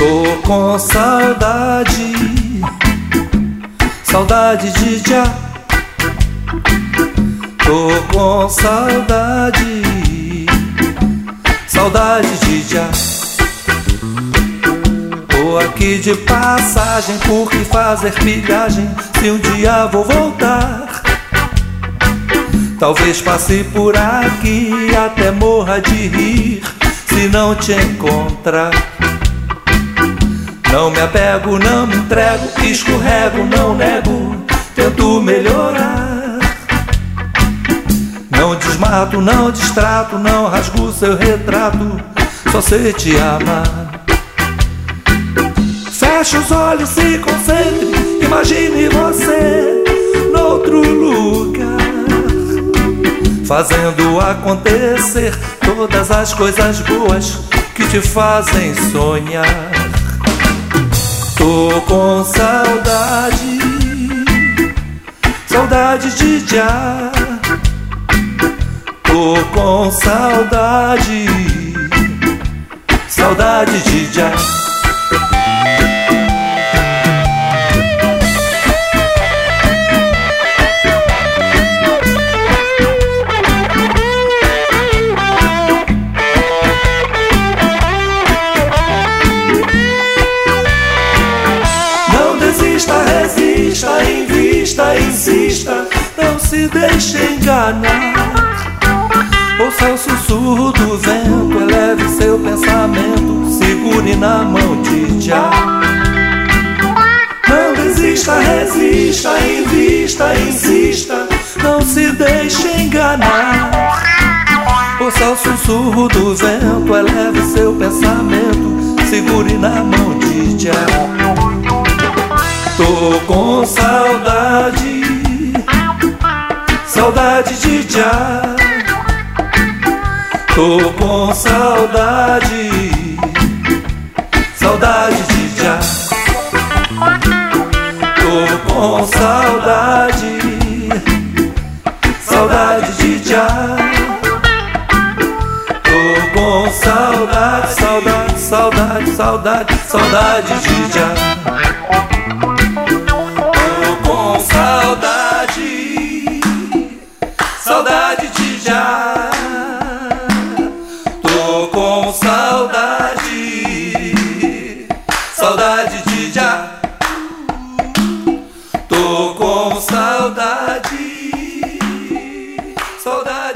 Tô com saudade, saudade de já. Tô com saudade, saudade de já. Tô aqui de passagem, por que fazer pilhagem se um dia vou voltar? Talvez passe por aqui e até morra de rir se não te encontrar. Não me apego, não me entrego, escorrego, não nego, tento melhorar. Não desmato, não distrato, não rasgo seu retrato, só sei te amar. Feche os olhos, se concentre, imagine você noutro lugar, fazendo acontecer todas as coisas boas que te fazem sonhar. Tô com saudade, saudade de já. Tô com saudade, saudade de já. Resista, invista, insista, não se deixe enganar. Ouça o sussurro do vento, eleve seu pensamento, segure na mão de já. Não desista, resista, invista, insista, não se deixe enganar. Ouça o sussurro do vento, eleve seu pensamento, segure na mão de já. Tô com saudade, saudade de já. Tô com saudade, saudade de já. Tô com saudade, saudade de já. Tô com saudade, saudade, saudade, saudade, saudade de já. Saudade de já. Tô com saudade, saudade de já. Tô com saudade, saudade.